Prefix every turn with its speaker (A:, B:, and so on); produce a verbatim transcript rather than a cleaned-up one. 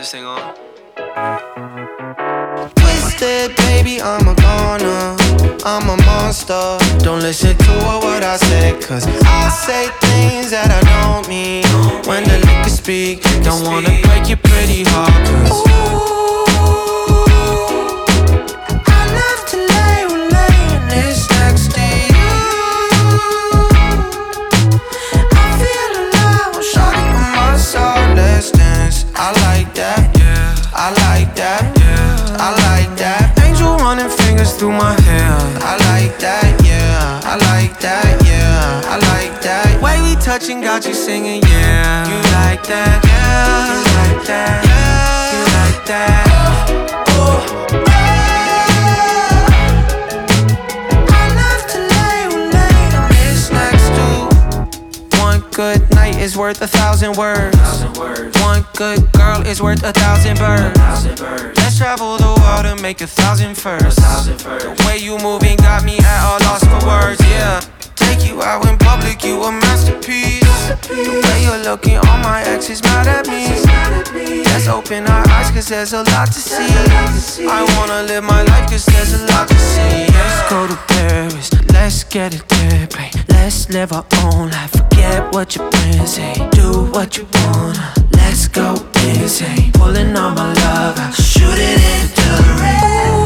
A: this thing on?
B: Twisted, baby, I'm a goner, I'm a monster. Don't listen to what I say, cause I say things that I don't mean. When the liquor speak, don't wanna break your pretty heart, cause ooh, I love to lay when laying this next to you. I feel alive, I'm shawty on my side, let's dance. I like that, yeah, I like that, yeah, I like that. Angel running fingers through my hair. I like that, yeah, I like that, yeah, I like that. Way we touching got you singing, yeah. You like that, yeah, you like that, yeah, you like that. Oh, yeah. I love to lay when laying this next to. One good night is worth a thousand words. One good girl is worth a thousand birds. Let's travel the world and make a thousand firsts. The way you moving got me at a loss for words, yeah. Take you out in public, you a masterpiece. The way you're looking, all my exes mad at me. Let's open our eyes, cause there's a lot to see. I wanna live my life, cause there's a lot to see. Let's go to Paris, let's get it there, babe. Let's live our own life, forget what your friends say. Do what you wanna, let's go insane. Pulling on my love, shoot it into the rain.